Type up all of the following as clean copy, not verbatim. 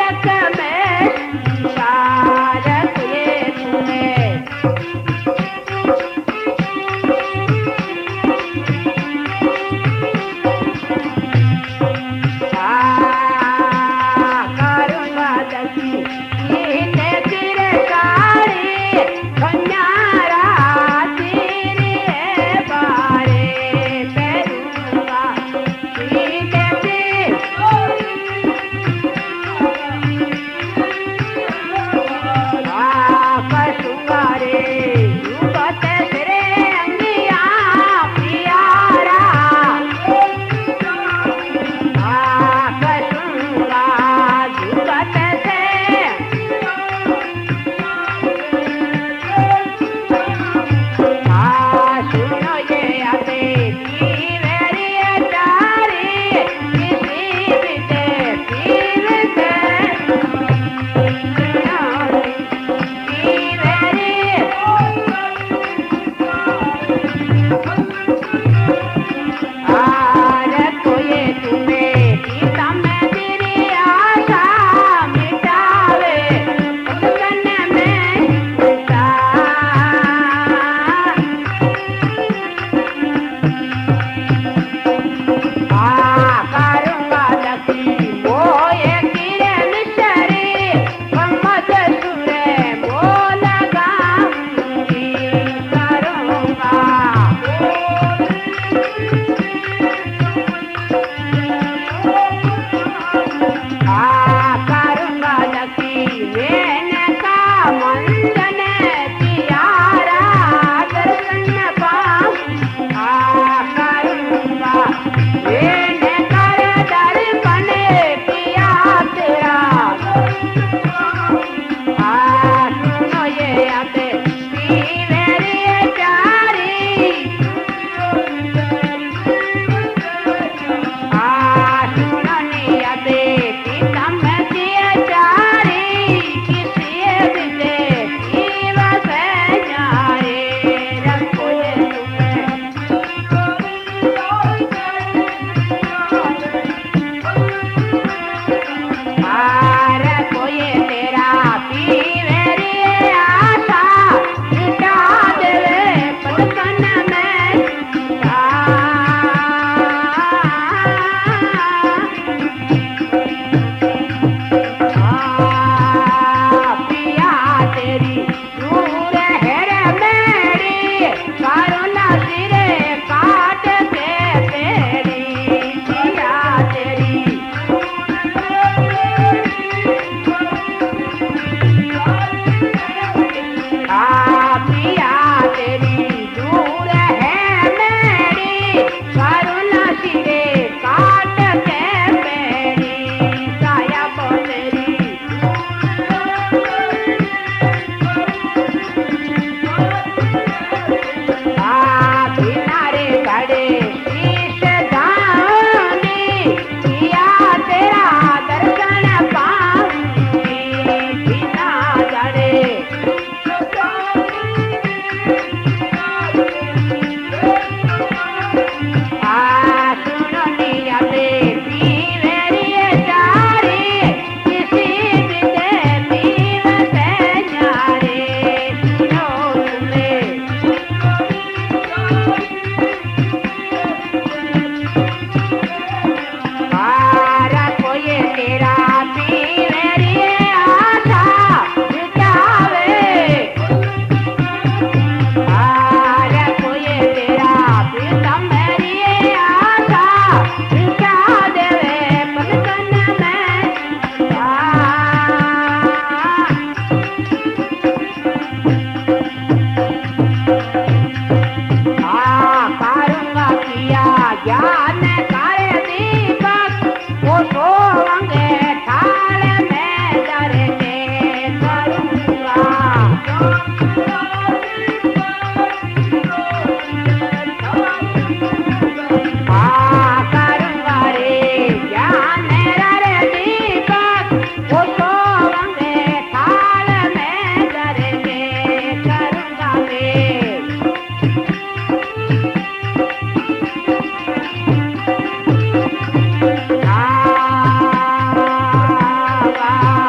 वा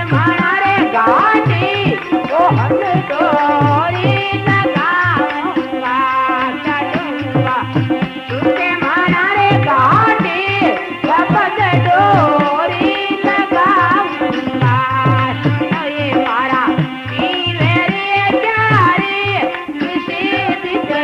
माना रे घाटी ओ हद डोरी लगाऊंगा चलूंगा तुझे माना रे घाटी शब्द डोरी लगाऊंगा सुनो ये मारा पीर रे प्यारी किसी भी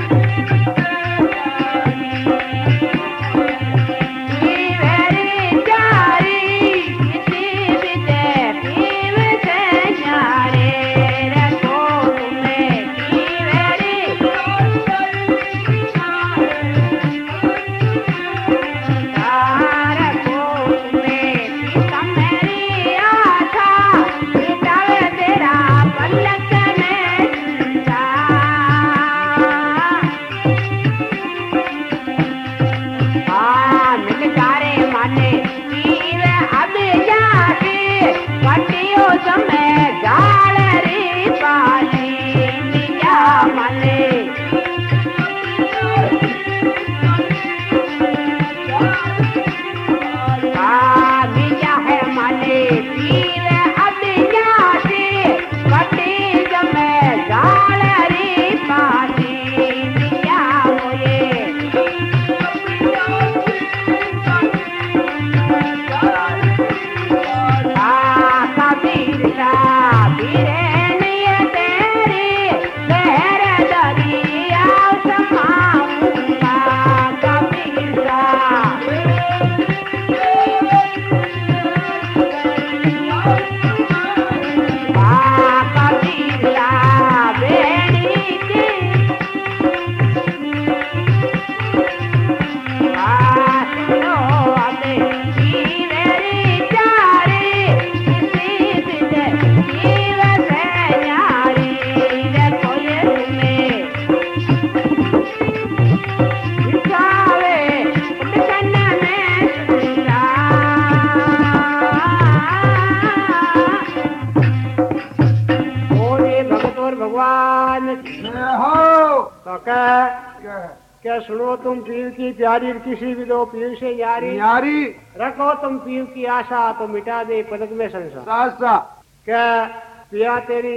क्या सुनो तुम पीर की प्यारी किसी भी दो पीर से यारी रखो तुम पीर की आशा तो मिटा दे पलक में संसार क्या पिया तेरी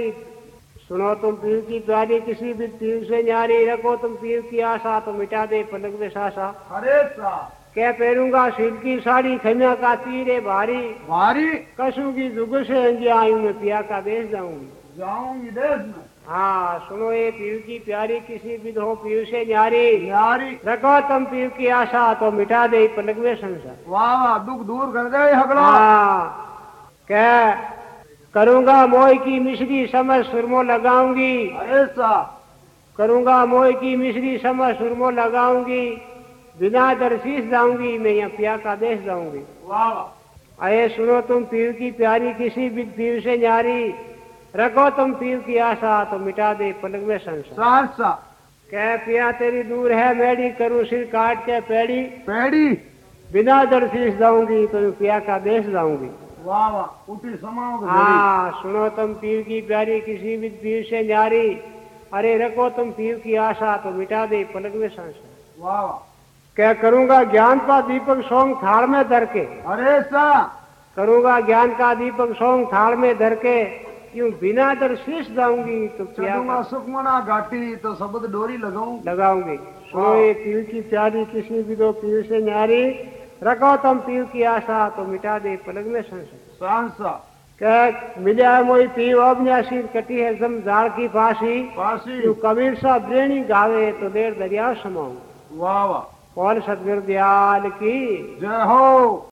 सुनो तुम पीर की प्यारी किसी भी पीर से न्यारी रखो तुम पीर की आशा तो मिटा दे पलक में सासा अरे सा क्या पहनूंगा सिल्क की साड़ी खैया का तीरे भारी कसूंगी दुग से अंजिया आयु में पिया का देश जाऊंगी देश में। हाँ सुनो ये पीर की प्यारी किसी भी दो पीर से न्यारी रखो तुम पीर की आशा तो मिटा दे पलक में संसार। वाह वाह दुख दूर कर दे हगड़ा। हाँ क्या करूंगा मोह की मिश्री समझ सुरमो लगाऊंगी। अरे सा करूंगा मोह की मिश्री समझ सुरमो लगाऊंगी बिना दरशीस जाऊंगी मैं यहाँ पिया का देश जाऊंगी। वाह वाह अरे सुनो तुम पीर की प्यारी किसी भी पीर से न्यारी रखो तुम पीर की आशा तो मिटा दे पलक में संसार। कह पिया तेरी दूर है मेरी करूं सिर काट के पेड़ी बिना दरशीस जाऊंगी तो पिया का देश जाऊंगी। वाह वाह उठी समाओगे। हाँ सुनो तुम पीर की प्यारी किसी भी पीर से न्यारी अरे रखो तुम पीर की आशा तो मिटा दे पलक में संसार। वाह वाह क्या करूंगा ज्ञान का दीपक सोंग थाल में धर के। अरे सा करूंगा ज्ञान का दीपक सोंग थाल में धर के क्यों बिना दरशीस जाऊंगी तो चलूंगा सुखमना घाटी तो शब्द डोरी लगाऊंगी। सुनो ये पीर की प्यारी किसी भी दो पीर से न्यारी रखो तुम पीर की आशा तो मिटा दे पलक में संसार। क्या मिला मोई पीर अब सिर कटी है जम जाड़ की फांसी क्यों कबीर सा ब्रेणी गावे तो देर दरिया समाऊं। वाह वाह कौन सतगुरु दयाल की जय हो।